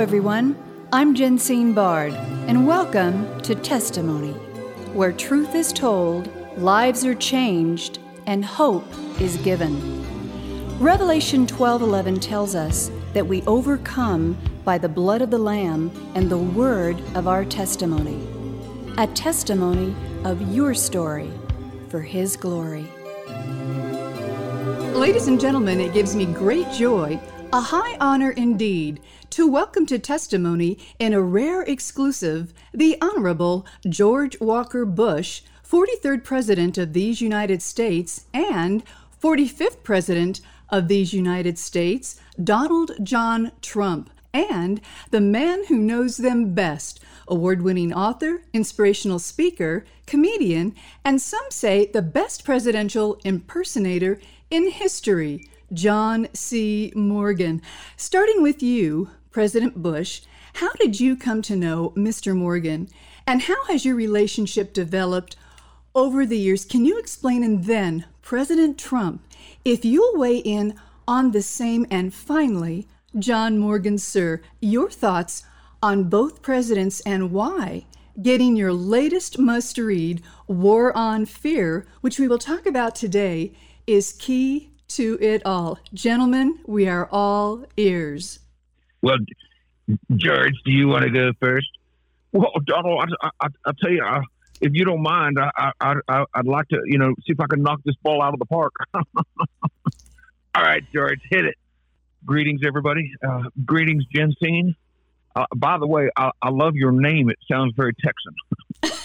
everyone. I'm Jensine Bard, and welcome to Testimony, where truth is told, lives are changed, and hope is given. Revelation 12:11 tells us that we overcome by the blood of the Lamb and the word of our testimony. A testimony of your story for His glory. Ladies and gentlemen, it gives me great joy, a high honor indeed, to welcome to testimony in a rare exclusive, the Honorable George Walker Bush, 43rd President of these United States and 45th President of these United States, Donald John Trump, and the man who knows them best, award-winning author, inspirational speaker, comedian, and some say the best presidential impersonator in history, John C. Morgan. Starting with you, President Bush, how did you come to know Mr. Morgan, and how has your relationship developed over the years? Can you explain? And then, President Trump, if you'll weigh in on the same, and finally, John Morgan, sir, your thoughts on both presidents and why getting your latest must-read, War on Fear, which we will talk about today, is key to it all. Gentlemen, we are all ears. Well, George, do you want to go first? Well, Donald, I'll tell you, if you don't mind, I'd like to, see if I can knock this ball out of the park. All right, George, hit it. Greetings, everybody. Greetings, Jensine. By the way, I love your name. It sounds very Texan.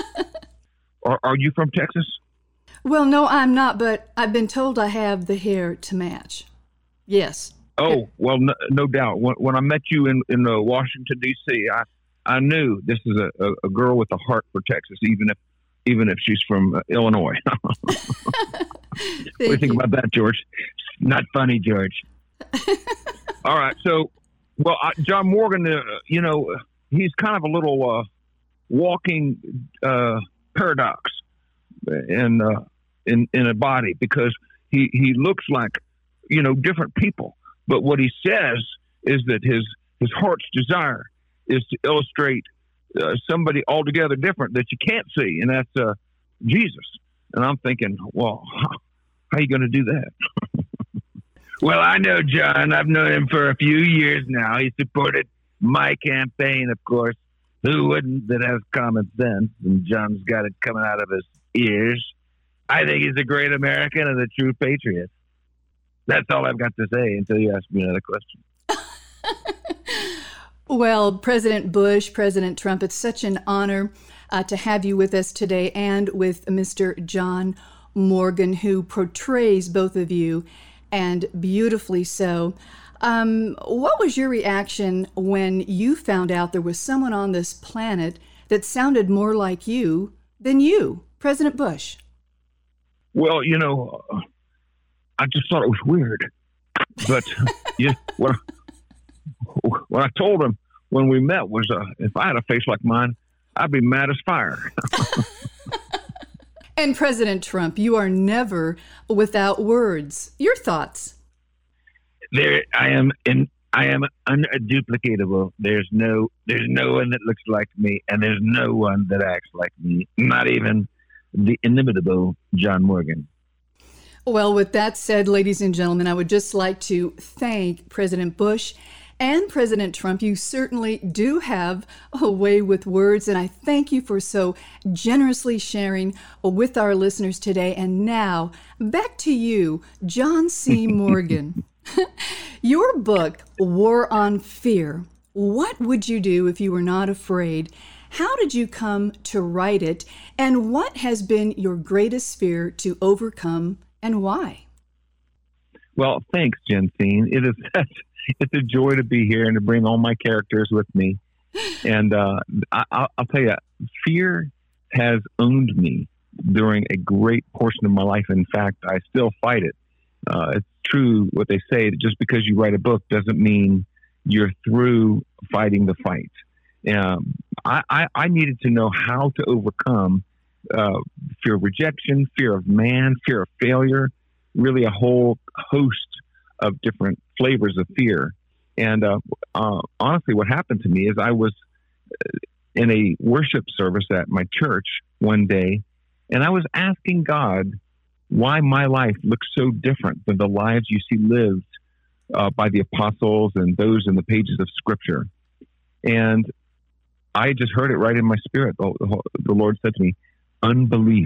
Are you from Texas? Well, no, I'm not, but I've been told I have the hair to match. Yes. Oh, well, no doubt. When I met you in Washington, D.C., I knew this is a girl with a heart for Texas, even if she's from Illinois. What do you think about that, George? Not funny, George. All right. So, John Morgan, he's kind of a little walking paradox in a body, because he looks like, different people. But what he says is that his heart's desire is to illustrate somebody altogether different that you can't see, and that's Jesus. And I'm thinking, well, how are you going to do that? Well, I know John. I've known him for a few years now. He supported my campaign, of course. Who wouldn't, that has common sense? And John's got it coming out of his ears. I think he's a great American and a true patriot. That's all I've got to say until you ask me another question. Well, President Bush, President Trump, it's such an honor to have you with us today, and with Mr. John Morgan, who portrays both of you, and beautifully so. What was your reaction when you found out there was someone on this planet that sounded more like you than you, President Bush? Well, I just thought it was weird. But what I told him when we met was, if I had a face like mine, I'd be mad as fire. And President Trump, you are never without words. Your thoughts? I am unduplicatable. There's no one that looks like me, and there's no one that acts like me. Not even the inimitable John Morgan. Well, with that said, ladies and gentlemen, I would just like to thank President Bush and President Trump. You certainly do have a way with words, and I thank you for so generously sharing with our listeners today. And now, back to you, John C. Morgan. Your book, War on Fear. What would you do if you were not afraid? How did you come to write it? And what has been your greatest fear to overcome, and why? Well, thanks, Jensine. It's a joy to be here and to bring all my characters with me. And I'll tell you, fear has owned me during a great portion of my life. In fact, I still fight it. It's true what they say, that just because you write a book doesn't mean you're through fighting the fight. I needed to know how to overcome fear of rejection, fear of man, fear of failure, really a whole host of different flavors of fear. And honestly, what happened to me is I was in a worship service at my church one day, and I was asking God why my life looks so different than the lives you see lived by the apostles and those in the pages of Scripture. And I just heard it right in my spirit. The Lord said to me, unbelief.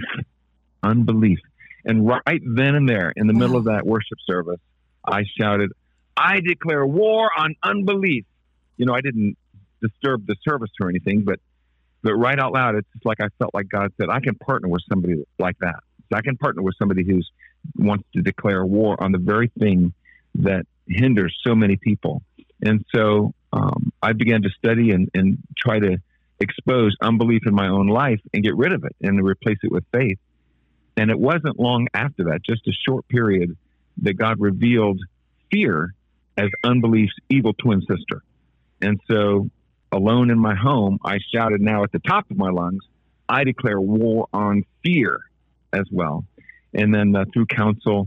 And right then and there, in the middle of that worship service, I shouted, I declare war on unbelief. I didn't disturb the service or anything, but right out loud, it's just like I felt like God said, I can partner with somebody like that. So I can partner with somebody who wants to declare war on the very thing that hinders so many people. And so I began to study and try to expose unbelief in my own life and get rid of it and replace it with faith. And it wasn't long after that, just a short period, that God revealed fear as unbelief's evil twin sister. And so alone in my home, I shouted now at the top of my lungs, I declare war on fear as well. And then through counsel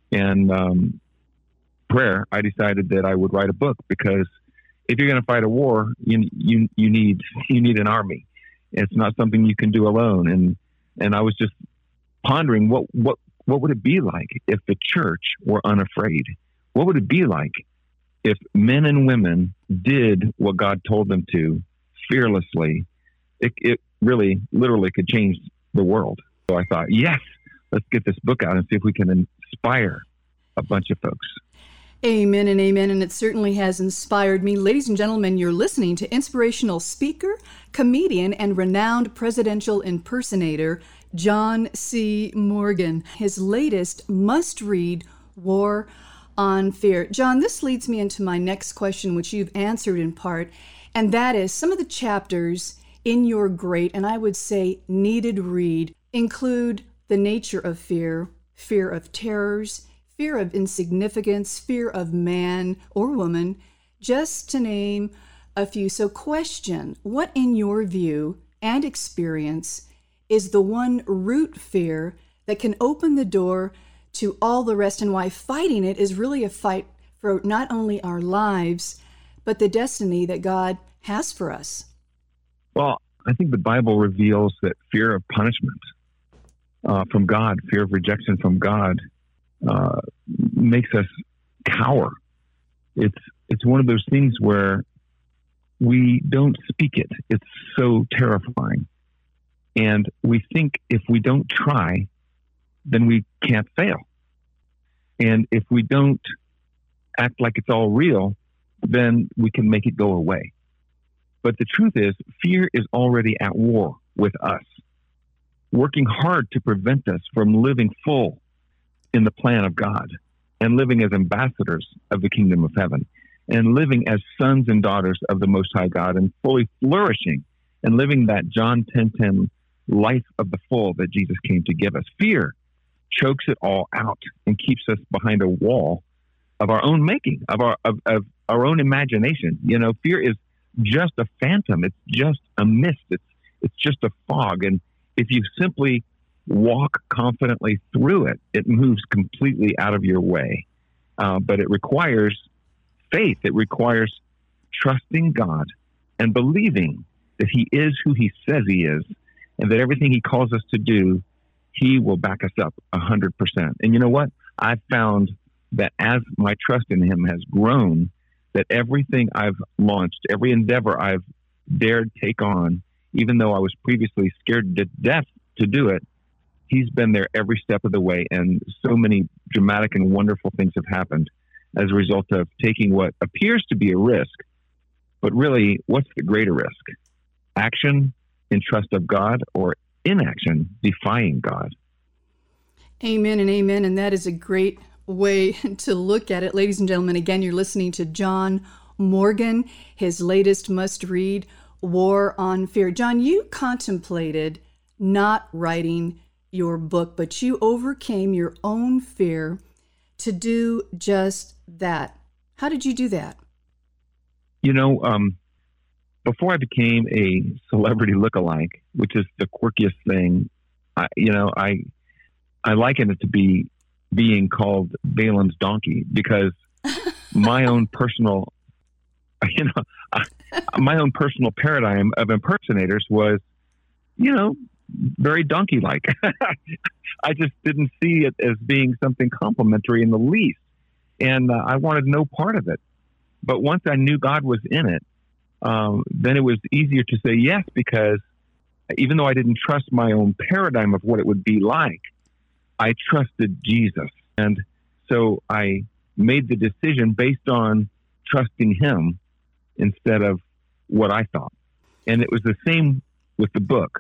and prayer, I decided that I would write a book, because if you're going to fight a war, you need an army. It's not something you can do alone. And I was just pondering what would it be like if the church were unafraid? What would it be like if men and women did what God told them to fearlessly? It really, literally could change the world. So I thought, yes, let's get this book out and see if we can inspire a bunch of folks. Amen and amen, and it certainly has inspired me. Ladies and gentlemen, you're listening to inspirational speaker, comedian, and renowned presidential impersonator, John C. Morgan. His latest must-read, War on Fear. John, this leads me into my next question, which you've answered in part, and that is some of the chapters in your great, and I would say needed read, include the nature of fear, fear of terrors, fear of insignificance, fear of man or woman, just to name a few. So question, what in your view and experience is the one root fear that can open the door to all the rest, and why fighting it is really a fight for not only our lives, but the destiny that God has for us? Well, I think the Bible reveals that fear of punishment from God, fear of rejection from God, makes us cower. It's one of those things where we don't speak it. It's so terrifying. And we think if we don't try, then we can't fail. And if we don't act like it's all real, then we can make it go away. But the truth is, fear is already at war with us, working hard to prevent us from living full in the plan of God and living as ambassadors of the kingdom of heaven and living as sons and daughters of the Most High God and fully flourishing and living that John 10:10 life of the full that Jesus came to give us. Fear chokes it all out and keeps us behind a wall of our own making, of our own imagination. Fear is just a phantom. It's just a mist. It's just a fog. And if you simply walk confidently through it, it moves completely out of your way. But it requires faith. It requires trusting God and believing that He is who He says He is, and that everything He calls us to do, He will back us up 100%. And you know what? I've found that as my trust in Him has grown, that everything I've launched, every endeavor I've dared take on, even though I was previously scared to death to do it, He's been there every step of the way. And so many dramatic and wonderful things have happened as a result of taking what appears to be a risk. But really, what's the greater risk? Action in trust of God, or inaction defying God? Amen and amen. And that is a great way to look at it. Ladies and gentlemen, again, you're listening to John Morgan, his latest must-read, War on Fear. John, you contemplated not writing your book, but you overcame your own fear to do just that. How did you do that? Before I became a celebrity lookalike, which is the quirkiest thing, I liken it to being called Balaam's donkey, because my own personal You know, my own personal paradigm of impersonators was, very donkey-like. I just didn't see it as being something complimentary in the least. And I wanted no part of it. But once I knew God was in it, then it was easier to say yes, because even though I didn't trust my own paradigm of what it would be like, I trusted Jesus. And so I made the decision based on trusting him instead of what I thought. And it was the same with the book.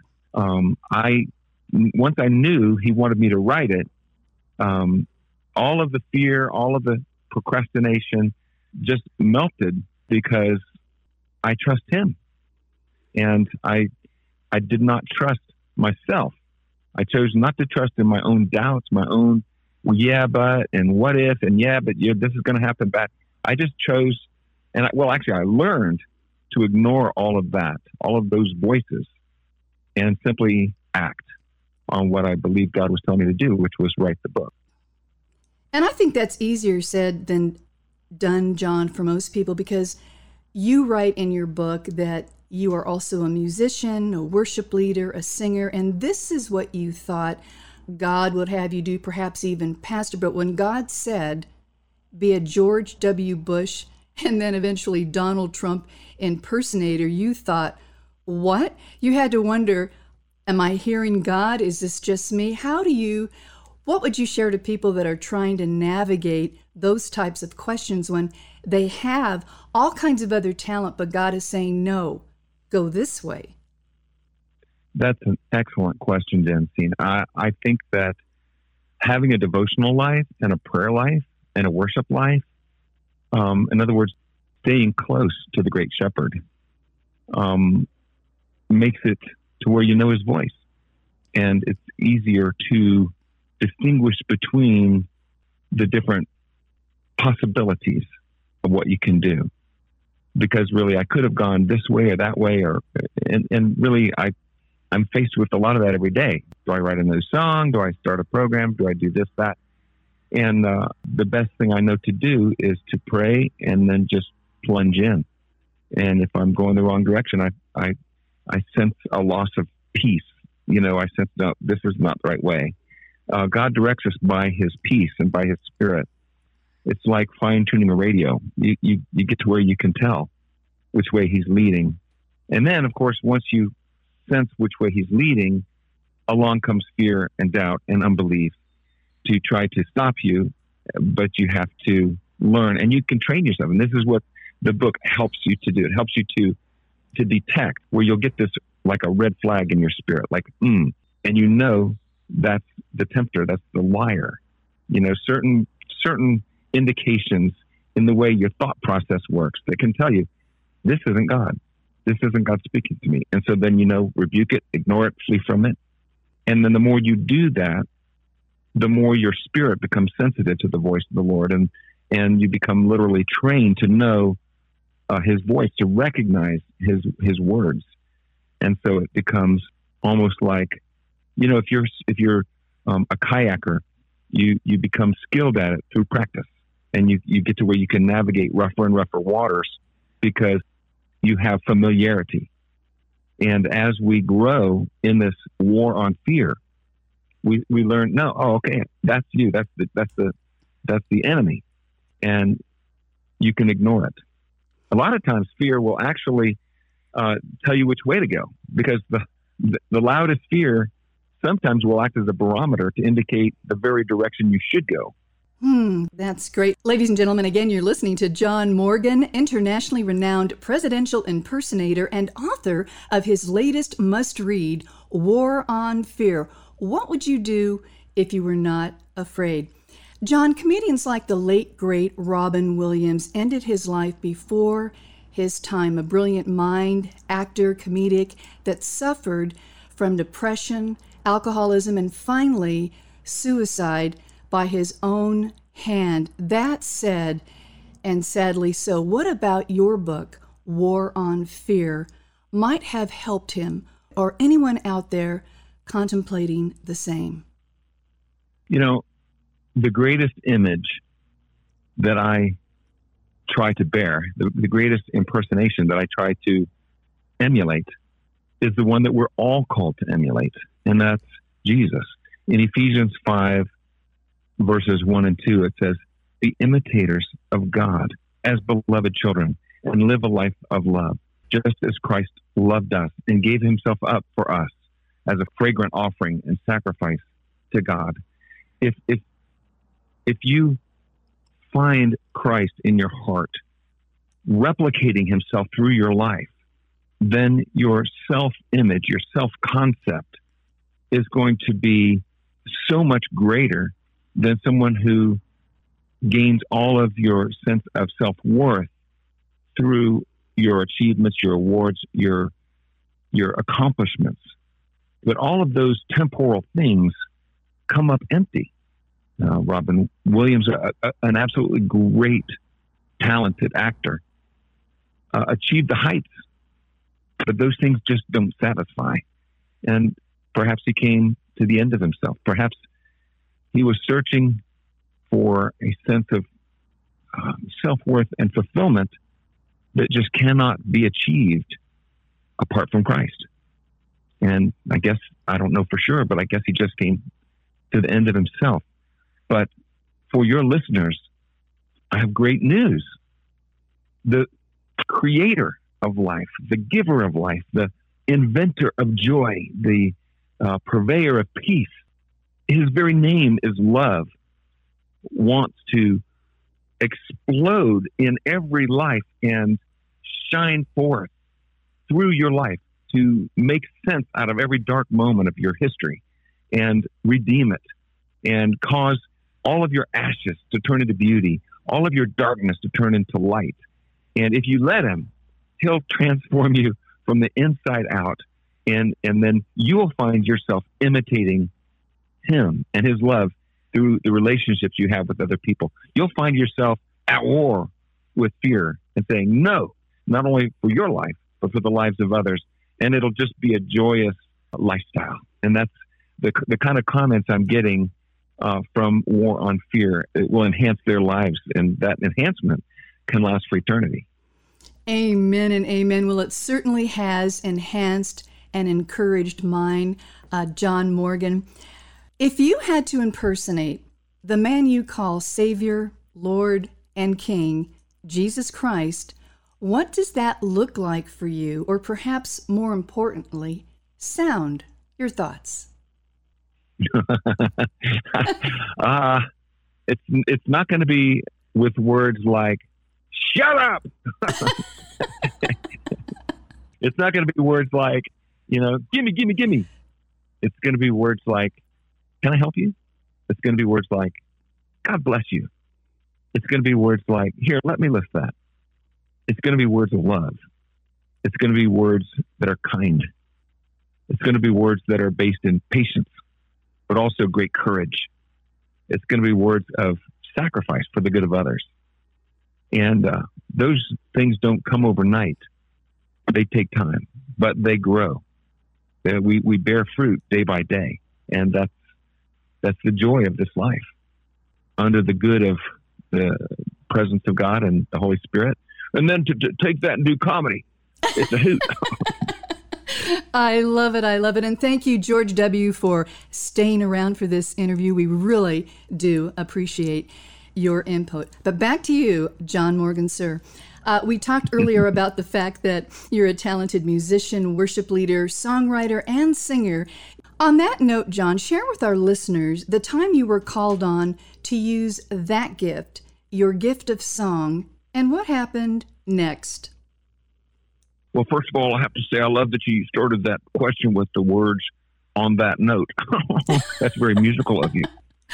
Once I knew he wanted me to write it, all of the fear, all of the procrastination just melted because I trust him. And I did not trust myself. I chose not to trust in my own doubts, my own, yeah, but, and what if, and yeah, but this is going to happen back. I just chose, I learned to ignore all of that, all of those voices, and simply act on what I believed God was telling me to do, which was write the book. And I think that's easier said than done, John, for most people, because you write in your book that you are also a musician, a worship leader, a singer, and this is what you thought God would have you do, perhaps even pastor. But when God said, be a George W. Bush and then eventually Donald Trump impersonator, you thought, what? You had to wonder, am I hearing God? Is this just me? What would you share to people that are trying to navigate those types of questions when they have all kinds of other talent, but God is saying, no, go this way? That's an excellent question, Jensine. I think that having a devotional life and a prayer life and a worship life, in other words, staying close to the Great Shepherd, makes it to where you know his voice. And it's easier to distinguish between the different possibilities of what you can do. Because really, I could have gone this way or that way, and really, I'm faced with a lot of that every day. Do I write a new song? Do I start a program? Do I do this, that? And the best thing I know to do is to pray and then just plunge in. And if I'm going the wrong direction, I sense a loss of peace. I sense, no, this is not the right way. God directs us by his peace and by his spirit. It's like fine-tuning a radio. You get to where you can tell which way he's leading. And then, of course, once you sense which way he's leading, along comes fear and doubt and unbelief to try to stop you, but you have to learn. And you can train yourself. And this is what the book helps you to do. It helps you to detect where you'll get this like a red flag in your spirit, like, and that's the tempter, that's the liar. Certain indications in the way your thought process works that can tell you, this isn't God. This isn't God speaking to me. And so then, rebuke it, ignore it, flee from it. And then the more you do that, the more your spirit becomes sensitive to the voice of the Lord. And you become literally trained to know his voice, to recognize his words. And so it becomes almost like, if you're a kayaker, you become skilled at it through practice. And you get to where you can navigate rougher and rougher waters because you have familiarity. And as we grow in this war on fear, we learn, okay, that's you. That's the enemy. And you can ignore it. A lot of times fear will actually tell you which way to go, because the loudest fear sometimes will act as a barometer to indicate the very direction you should go. That's great. Ladies and gentlemen, again, you're listening to John Morgan, internationally renowned presidential impersonator and author of his latest must-read, War on Fear. What would you do if you were not afraid? John, comedians like the late, great Robin Williams ended his life before his time, a brilliant mind, actor, comedic that suffered from depression, alcoholism, and finally suicide by his own hand. That said, and sadly so, what about your book, War on Fear, might have helped him or anyone out there contemplating the same? The greatest image that I try to bear, the greatest impersonation that I try to emulate, is the one that we're all called to emulate, and that's Jesus. In Ephesians 5, verses 1 and 2, it says, "Be imitators of God as beloved children, and live a life of love, just as Christ loved us and gave himself up for us as a fragrant offering and sacrifice to God." If you find Christ in your heart, replicating himself through your life, then your self-image, your self-concept is going to be so much greater than someone who gains all of your sense of self-worth through your achievements, your awards, your accomplishments. But all of those temporal things come up empty. Robin Williams, an absolutely great, talented actor, achieved the heights, but those things just don't satisfy. And perhaps he came to the end of himself. Perhaps he was searching for a sense of self-worth and fulfillment that just cannot be achieved apart from Christ. And I guess, I don't know for sure, but I guess he just came to the end of himself. But for your listeners, I have great news. The creator of life, the giver of life, the inventor of joy, the purveyor of peace, his very name is love, wants to explode in every life and shine forth through your life to make sense out of every dark moment of your history and redeem it and cause all of your ashes to turn into beauty, all of your darkness to turn into light. And if you let him, he'll transform you from the inside out, and then you will find yourself imitating him and his love through the relationships you have with other people. You'll find yourself at war with fear and saying no, not only for your life, but for the lives of others. And it'll just be a joyous lifestyle. And that's the kind of comments I'm getting from War on Fear. It will enhance their lives, and that enhancement can last for eternity. Amen and amen. Well, it certainly has enhanced and encouraged mine, John Morgan. If you had to impersonate the man you call Savior, Lord, and King, Jesus Christ, what does that look like for you? Or perhaps more importantly, sound? Your thoughts? It's not going to be with words like, shut up! It's not going to be words like, gimme. It's going to be words like, can I help you? It's going to be words like, God bless you. It's going to be words like, here, let me lift that. It's going to be words of love. It's going to be words that are kind. It's going to be words that are based in patience, but also great courage. It's going to be words of sacrifice for the good of others. And those things don't come overnight. They take time, but they grow. We bear fruit day by day. And that's the joy of this life. Under the good of the presence of God and the Holy Spirit. And then to take that and do comedy. It's a hoot. I love it. And thank you, George W., for staying around for this interview. We really do appreciate your input. But back to you, John Morgan, sir. We talked earlier about the fact that you're a talented musician, worship leader, songwriter, and singer. On that note, John, share with our listeners the time you were called on to use that gift, your gift of song, and what happened next. Well, first of all, I have to say I love that you started that question with the words "on that note." That's very musical of you.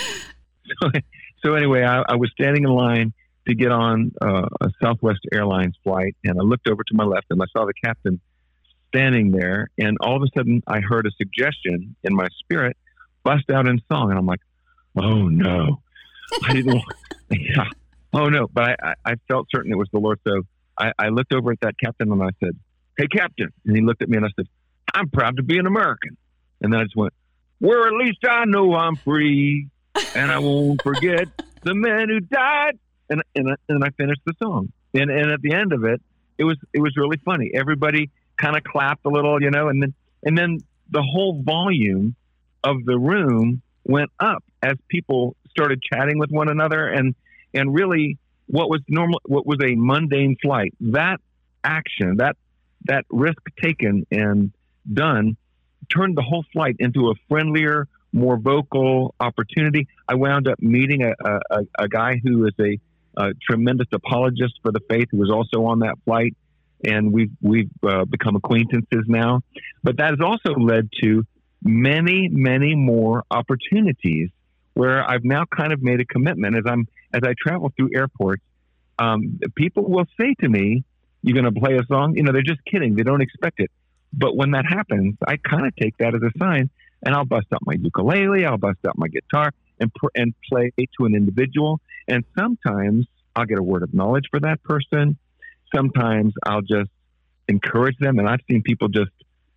So anyway, I was standing in line to get on a Southwest Airlines flight, and I looked over to my left, and I saw the captain standing there, and all of a sudden, I heard a suggestion in my spirit bust out in song, and I'm like, "Oh no, I didn't want." Yeah. Oh no, but I felt certain it was the Lord. So I looked over at that captain and I said, "Hey, Captain," and he looked at me and I said, "I'm proud to be an American." And then I just went, "Where at least I know I'm free, and I won't forget the man who died." And I finished the song. And at the end of it, it was really funny. Everybody kind of clapped a little, and then the whole volume of the room went up as people started chatting with one another, and really what was a mundane flight, that action, that risk taken and done, turned the whole flight into a friendlier, more vocal opportunity. I wound up meeting a guy who is a tremendous apologist for the faith, who was also on that flight, and we've become acquaintances now. But that has also led to many, many more opportunities where I've now kind of made a commitment as I travel through airports. People will say to me, "You're going to play a song?" They're just kidding. They don't expect it. But when that happens, I kind of take that as a sign, and I'll bust out my ukulele, I'll bust out my guitar, and play to an individual. And sometimes I'll get a word of knowledge for that person. Sometimes I'll just encourage them, and I've seen people just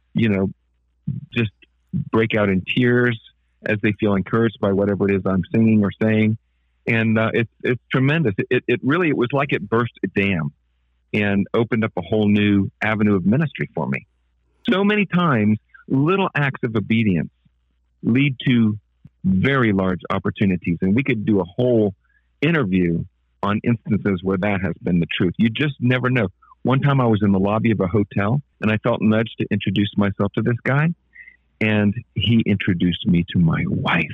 break out in tears as they feel encouraged by whatever it is I'm singing or saying. And it's tremendous. It really was like it burst a dam and opened up a whole new avenue of ministry for me. So many times, little acts of obedience lead to very large opportunities. And we could do a whole interview on instances where that has been the truth. You just never know. One time I was in the lobby of a hotel, and I felt nudged to introduce myself to this guy, and he introduced me to my wife.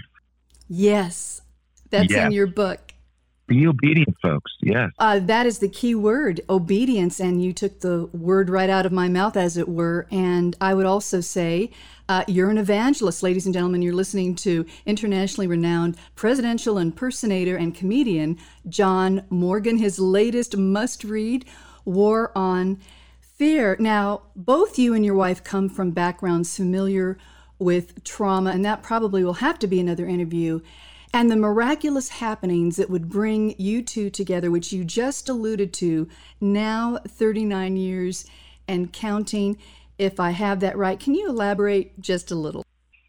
Yes, that's in your book. Be obedient, folks. Yes. That is the key word, obedience. And you took the word right out of my mouth, as it were. And I would also say you're an evangelist, ladies and gentlemen. You're listening to internationally renowned presidential impersonator and comedian John Morgan. His latest must-read, War on Fear. Now, both you and your wife come from backgrounds familiar with trauma, and that probably will have to be another interview. And the miraculous happenings that would bring you two together, which you just alluded to, now 39 years and counting, if I have that right. Can you elaborate just a little?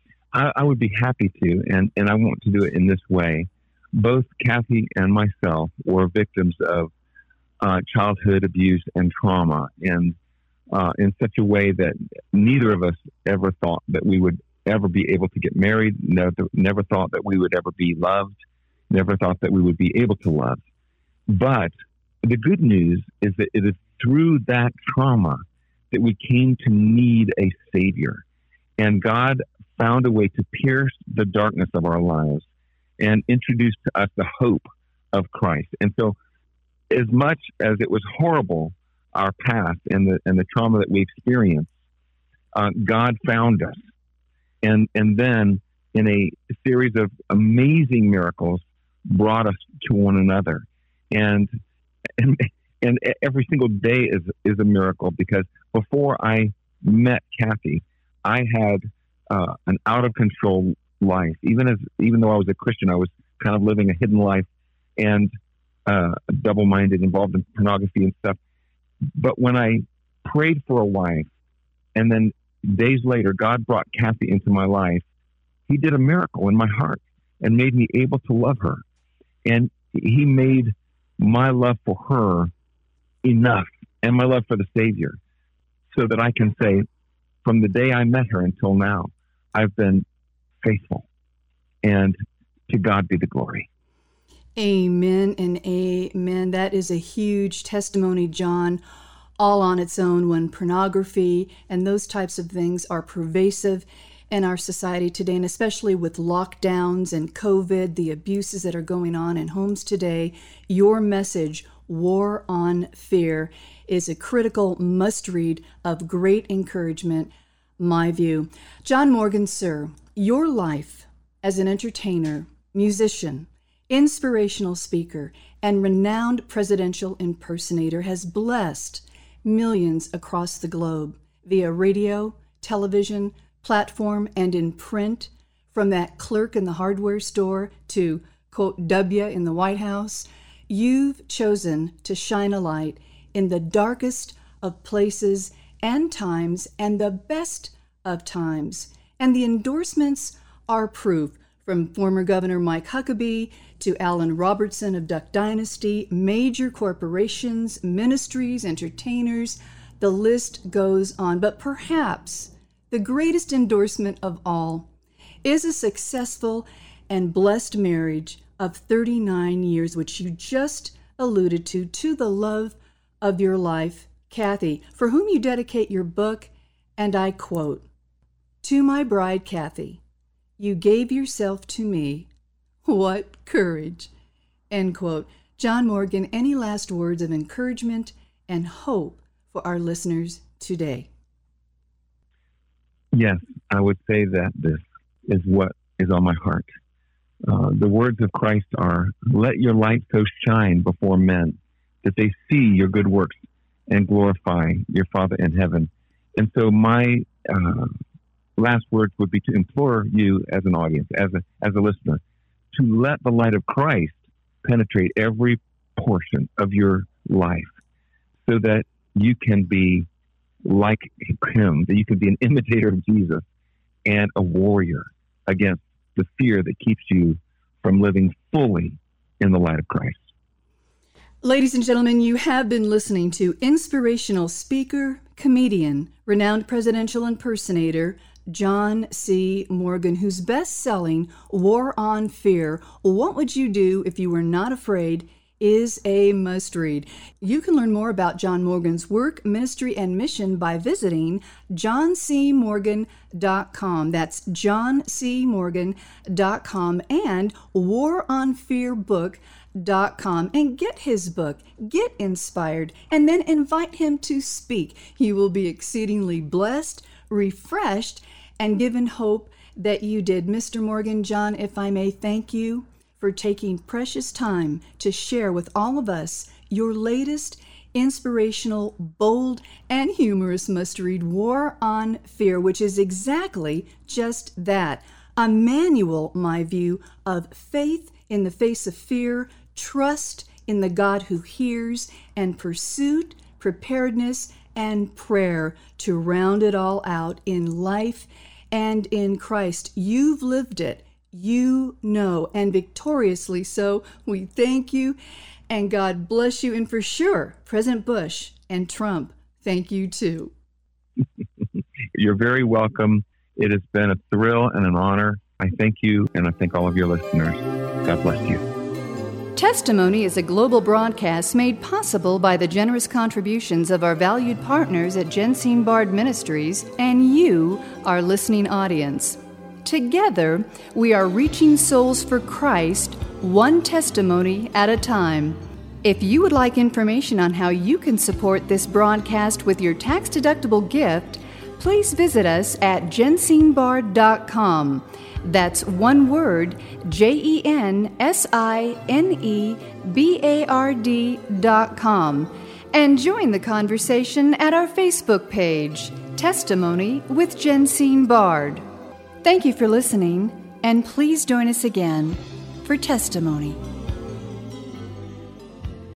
I would be happy to, and I want to do it in this way. Both Kathy and myself were victims of childhood abuse and trauma, and in such a way that neither of us ever thought that we would ever be able to get married, never thought that we would ever be loved, never thought that we would be able to love. But the good news is that it is through that trauma that we came to need a Savior. And God found a way to pierce the darkness of our lives and introduce to us the hope of Christ. And so as much as it was horrible, our past and the trauma that we experienced, God found us. And then in a series of amazing miracles brought us to one another. And every single day is a miracle, because before I met Kathy, I had an out of control life. Even though I was a Christian, I was kind of living a hidden life and double-minded, involved in pornography and stuff. But when I prayed for a wife, and then days later, God brought Kathy into my life, He did a miracle in my heart and made me able to love her. And He made my love for her enough, and my love for the Savior, so that I can say, from the day I met her until now, I've been faithful. And to God be the glory. Amen and amen. That is a huge testimony, John, all on its own, when pornography and those types of things are pervasive in our society today, and especially with lockdowns and COVID, the abuses that are going on in homes today. Your message, War on Fear, is a critical must-read of great encouragement, my view. John Morgan, sir, your life as an entertainer, musician, inspirational speaker, and renowned presidential impersonator has blessed millions across the globe via radio, television, platform, and in print, from that clerk in the hardware store to, quote, W in the White House. You've chosen to shine a light in the darkest of places and times and the best of times. And the endorsements are proof from former Governor Mike Huckabee to Alan Robertson of Duck Dynasty, major corporations, ministries, entertainers, the list goes on. But perhaps the greatest endorsement of all is a successful and blessed marriage of 39 years, which you just alluded to the love of your life, Kathy, for whom you dedicate your book, and I quote, "To my bride, Kathy, you gave yourself to me. What courage," end quote. John Morgan, any last words of encouragement and hope for our listeners today? Yes, I would say that this is what is on my heart. The words of Christ are, "Let your light so shine before men that they see your good works and glorify your Father in heaven." And so my last words would be to implore you as an audience, as a listener, to let the light of Christ penetrate every portion of your life so that you can be like him, that you can be an imitator of Jesus and a warrior against the fear that keeps you from living fully in the light of Christ. Ladies and gentlemen, you have been listening to inspirational speaker, comedian, renowned presidential impersonator, John C. Morgan, whose best-selling War on Fear, What Would You Do If You Were Not Afraid, is a must-read. You can learn more about John Morgan's work, ministry, and mission by visiting johncmorgan.com. That's johncmorgan.com and waronfearbook.com. And get his book, get inspired, and then invite him to speak. You will be exceedingly blessed, refreshed, and given hope that you did. Mr. Morgan, John, if I may thank you for taking precious time to share with all of us your latest inspirational, bold, and humorous must-read, War on Fear, which is exactly just that, a manual, my view, of faith in the face of fear, trust in the God who hears, and pursuit, preparedness, and prayer to round it all out in life and in Christ. You've lived it. You know, and victoriously so. We thank you, and God bless you. And for sure, President Bush and Trump, thank you too. You're very welcome. It has been a thrill and an honor. I thank you, and I thank all of your listeners. God bless you. Testimony is a global broadcast made possible by the generous contributions of our valued partners at Jensine Bard Ministries and you, our listening audience. Together, we are reaching souls for Christ, one testimony at a time. If you would like information on how you can support this broadcast with your tax-deductible gift, please visit us at jensinebard.com. That's one word, JENSINEBARD.com. And join the conversation at our Facebook page, Testimony with Jensine Bard. Thank you for listening, and please join us again for Testimony.